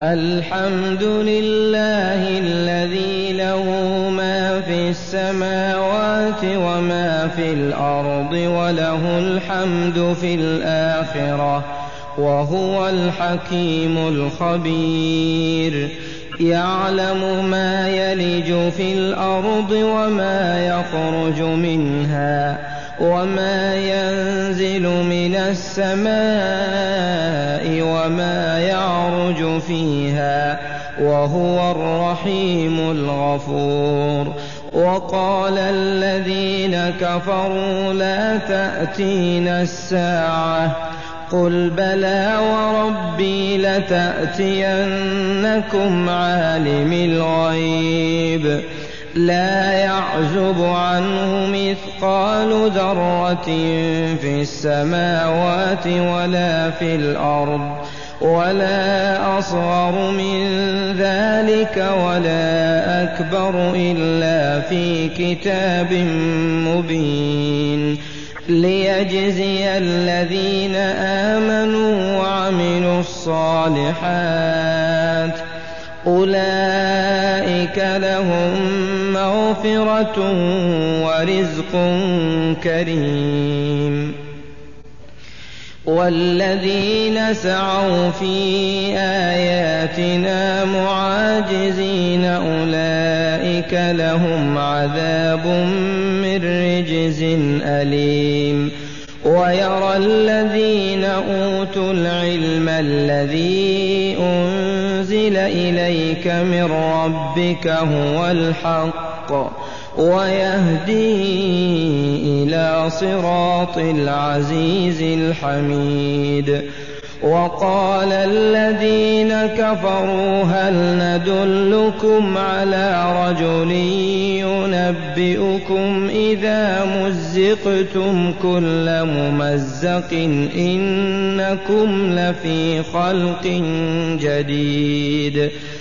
الحمد لله الذي له ما في السماوات وما في الأرض وله الحمد في الآخرة وهو الحكيم الخبير. يعلم ما يلج في الأرض وما يخرج منها وما ينزل من السماء وما يعرج فيها وهو الرحيم الغفور. وقال الذين كفروا لا تأتينا الساعة قل بلى وربي لتأتينكم عالم الغيب لا يعزب عنه مثقال ذرة في السماوات ولا في الأرض ولا أصغر من ذلك ولا أكبر إلا في كتاب مبين ليجزي الذين آمنوا وعملوا الصالحات أولئك لهم مغفرة ورزق كريم. والذين سعوا في آياتنا معاجزين أولئك لهم عذاب من رجز أليم. ويرى الذين أوتوا العلم الذي أنزل إليك من ربك هو الحق ويهدي إلى صراط العزيز الحميد. وقال الذين كفروا هل ندلكم على رجل ينبئكم إذا مزقتم كل ممزق إنكم لفي خلق جديد